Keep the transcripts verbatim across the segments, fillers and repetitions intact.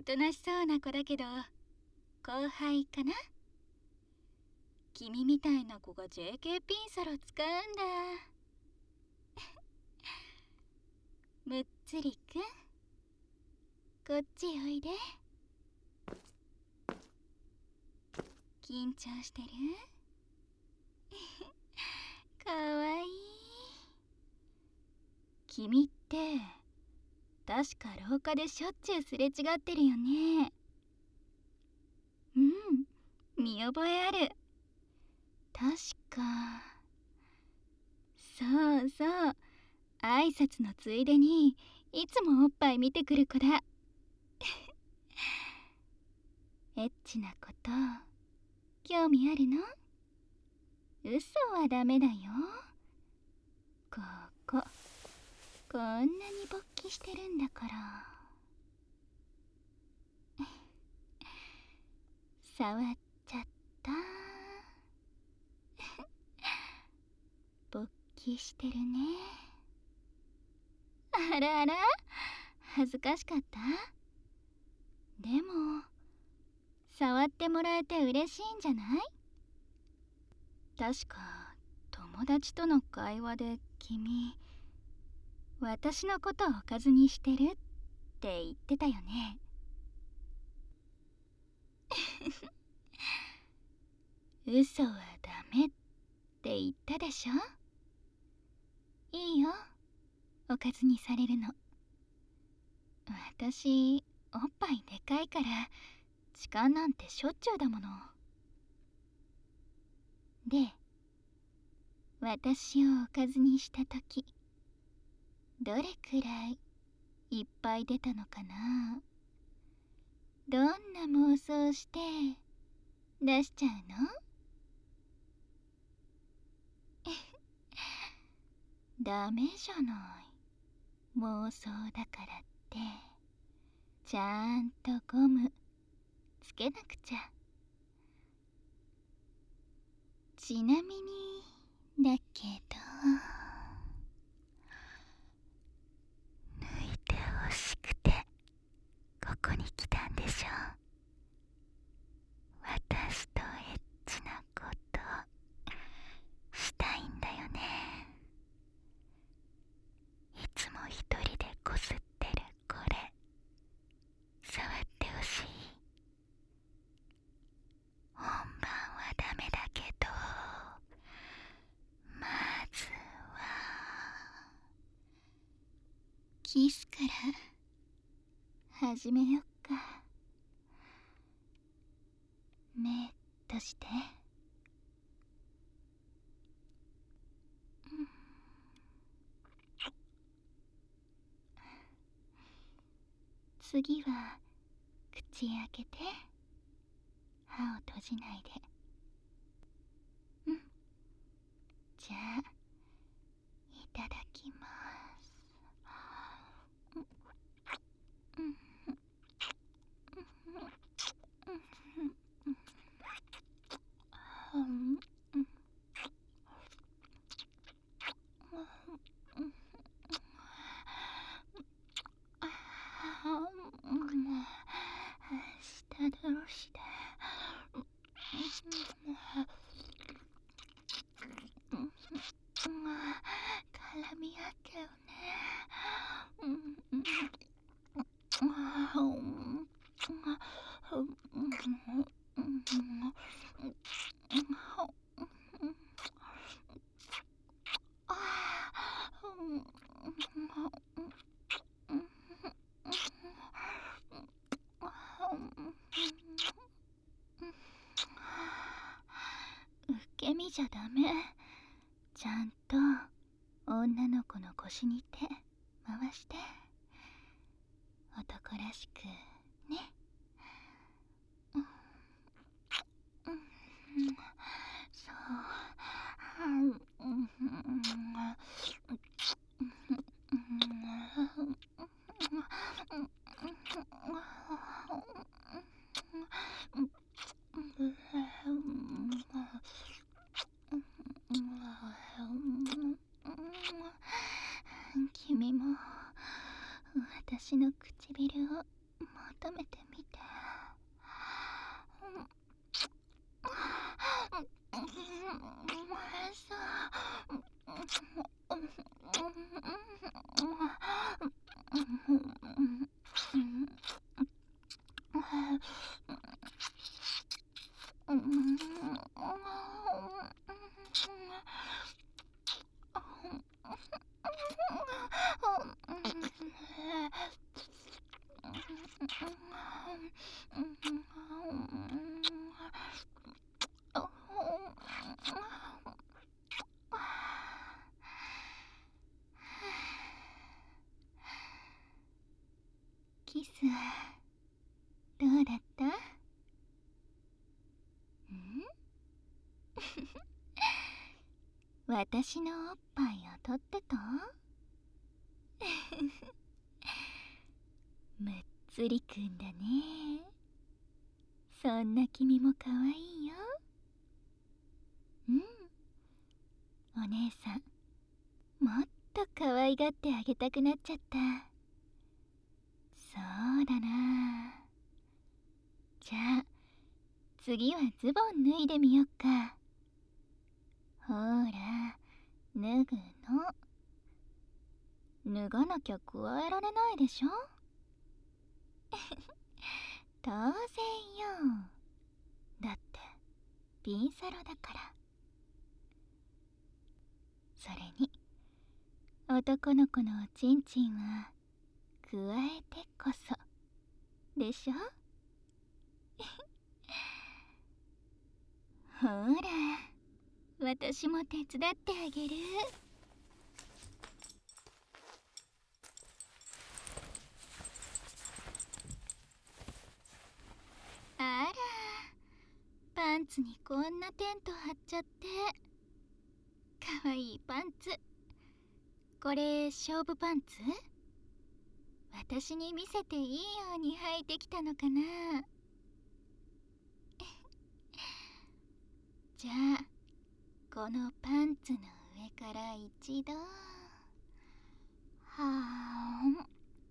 おとなしそうな子だけど後輩かな。君みたいな子が ジェーケー ピンサロ使うんだ。むっつりくん、こっちおいで。緊張してる？かわいい。君って確か廊下でしょっちゅうすれ違ってるよね。うん、見覚えある。確か、そうそう、挨拶のついでにいつもおっぱい見てくる子だ。エッチなこと興味あるの？嘘はダメだよ。こここんなに勃起してるんだから。触っちゃった。勃起してるね。あらあら、恥ずかしかった？でも触ってもらえて嬉しいんじゃない？確か友達との会話で君、私のことをおかずにしてるって言ってたよね。嘘はダメって言ったでしょ。いいよ、おかずにされるの。私おっぱいでかいから痴漢なんてしょっちゅうだもの。で、私をおかずにしたとき、どれくらいいっぱい出たのかな。どんな妄想して出しちゃうの？ダメじゃない、妄想だからってちゃんとゴムつけなくちゃ。ちなみにだけど、抜いてほしくてここに来たんでしょ。私とエッチなことしたいんだよね。いつも一人でこすってるこれ触ってほしい。本番はダメだけど、まずはキスから始めよっか。目閉じて。次は口開けて、歯を閉じないで。うん、じゃあいただきます。うん、舌同士で絡み合ってよね。受け身じゃダメ。ちゃんと女の子の腰に手回して、男らしくね。そう。君も私の唇を求めてみキスどうだった？ん私のおっぱいを取ってた？むっつりくんだね。そんな君もかわいいよ。うん、お姉さんもっと可愛がってあげたくなっちゃった。そうだな。じゃあ次はズボン脱いでみよっか。ほら脱ぐの。脱がなきゃ加えられないでしょ。当然よ。だってピンサロだから。それに男の子のおちんちんは加えてこそでしょ。ほら私も手伝ってあげる。あら、パンツにこんなテント張っちゃって。かわいいパンツ。これ勝負パンツ？私に見せていいように履いてきたのかな。じゃあこのパンツの上から一度はあん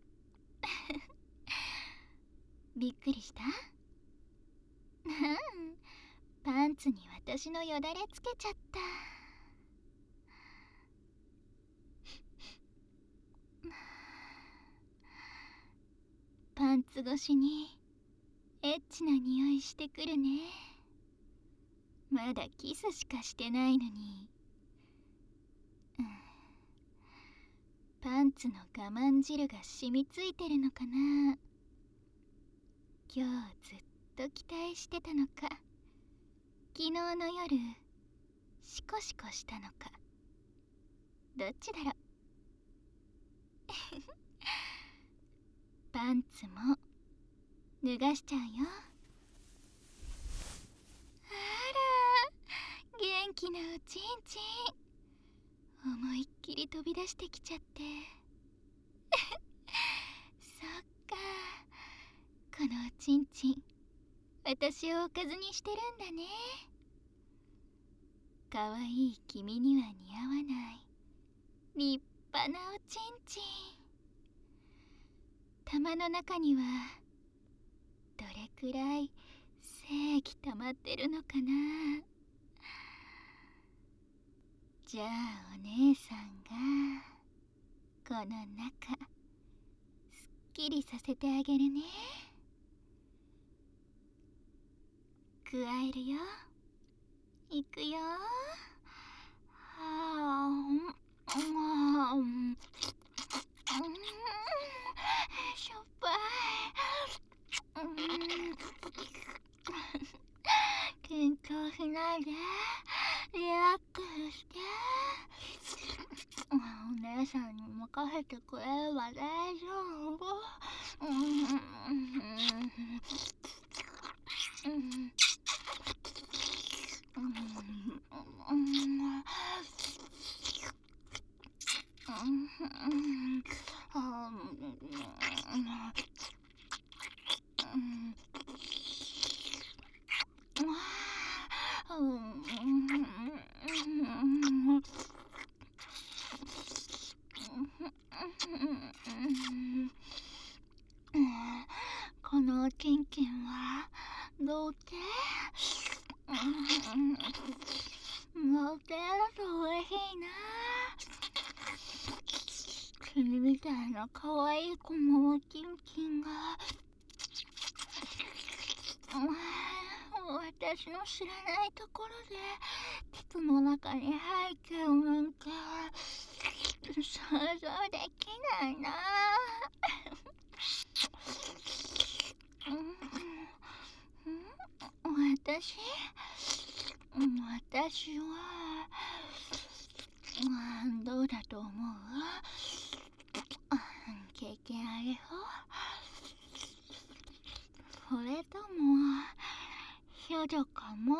びっくりした？パンツに私のよだれつけちゃった。パンツ越しにエッチな匂いしてくるね。まだキスしかしてないのに、うん、パンツの我慢汁が染みついてるのかな。今日ずっと期待してたのか、昨日の夜シコシコしたのか、どっちだろ。パンツも脱がしちゃうよ。あら元気なおちんちん、思いっきり飛び出してきちゃって。そっか、このおちんちん私をおかずにしてるんだね。かわいい君には似合わない立派なおちんちん。玉の中にはどれくらい精液溜まってるのかな。じゃあお姉さんがこの中すっきりさせてあげるね。加えるよ。いくよ。はあ、うん、うん、しょっぱい。うん、緊張しないで、リラックスして。お姉さんに任せてくれれば大丈夫。うん、うん、うんこのおちんちんはどうってもうてると嬉しいな。 君みたいな可愛い子もおちんちんが私の知らないところで膣の中に入っちゃうなんて想像できないな。私私はどうだと思う？経験あれよ。それとも処女かもって。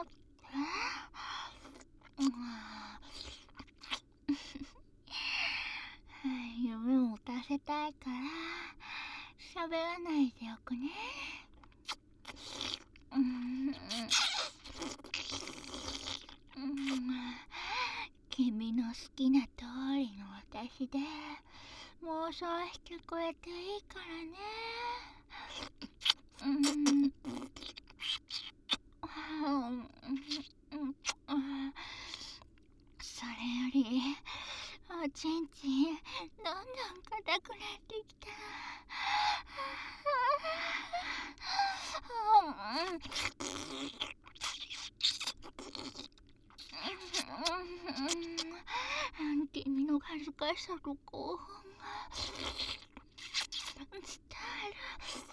夢を持たせたいから喋らないでおくね。うん、君の好きな通りの私で妄想してくれていいからね。うん、それよりおちんちんどんどん硬くなってきた。君の恥ずかしさと興奮が伝わる。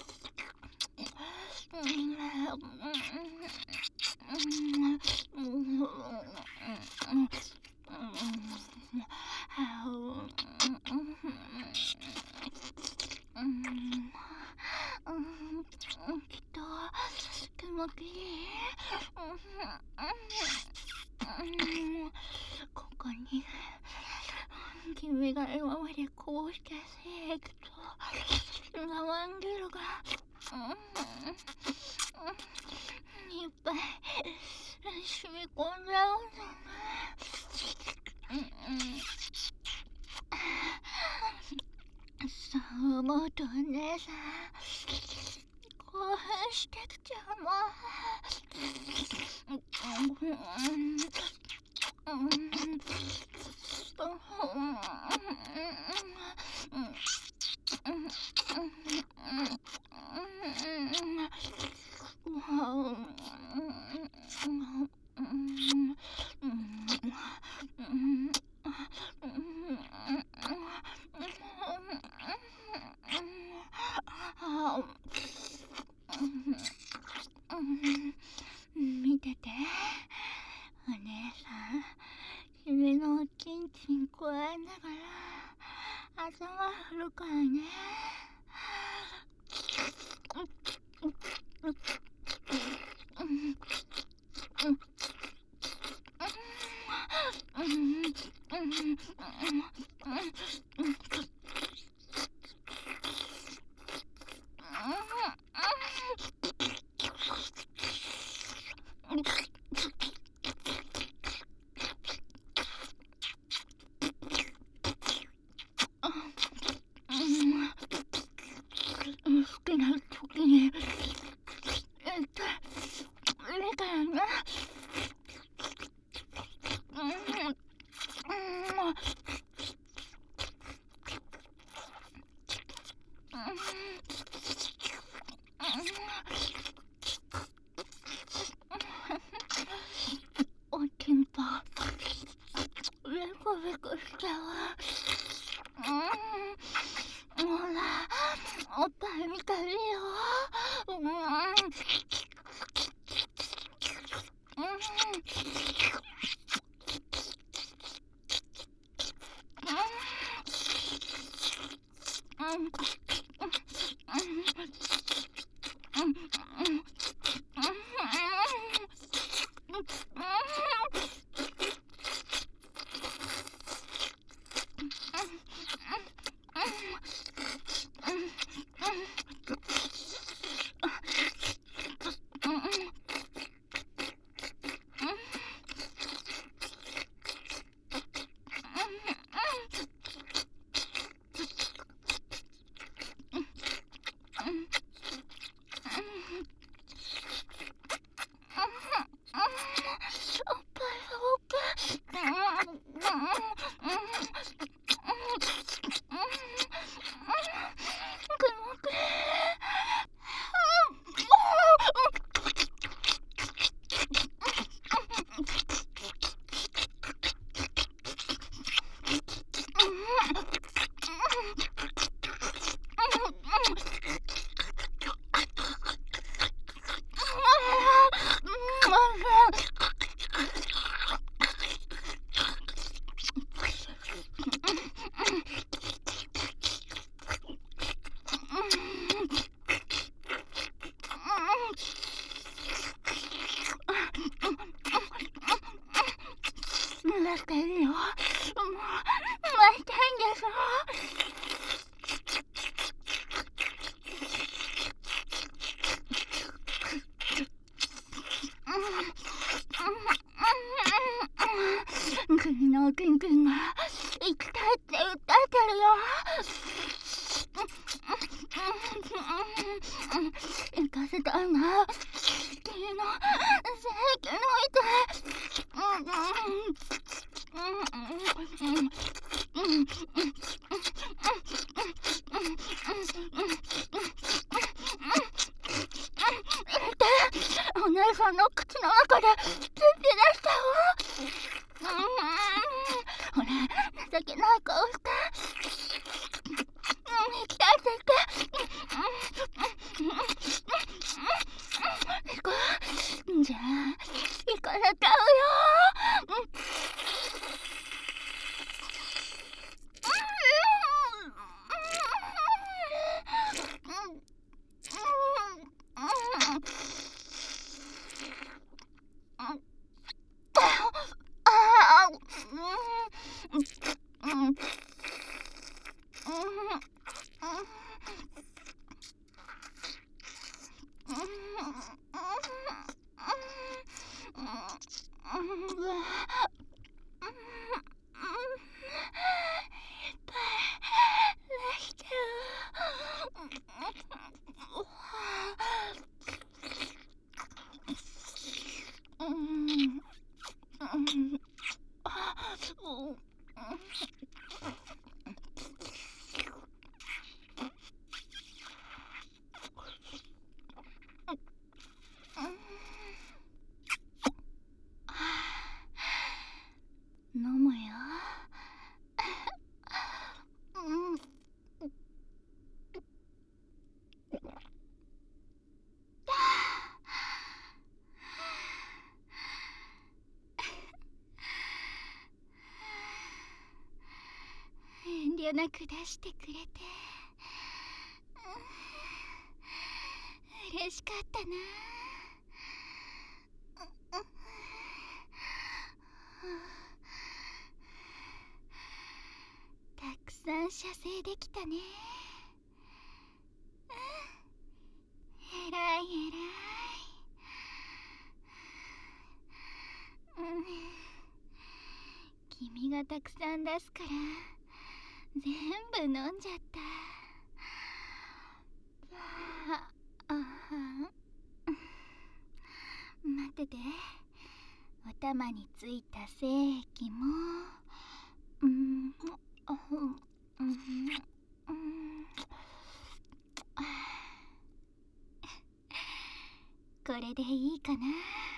きっと気持ちいい。ここに君が今までこうした精液と生ンゲルがいっぱい染み込んじゃうんだね。そう思うとねさ、興奮してきちゃうもん。見てて、お姉さん、君のおちんちんくわえながら頭振るからね。好きな時に言っていいからね。おちんぽベコベコしたわ。ほら、おっぱい見たりよ。 濡らしてるよ。もう待ちたいんでしょ。君のキンキンが生きたいって訴えてるよ。行かせたいな。君の正規のお姉さんの口の中で突き出したわ。ほら、情けない顔して。行きたいって言って。行こう。じゃあ行かせちゃうよ。飲むよ。遠慮なく出してくれて嬉しかったな。たくさん射精できたね。えらいえらい。君がたくさん出すから全部飲んじゃった。ああ、待ってて。お玉についた精液もうんうんうんうんこれでいいかな。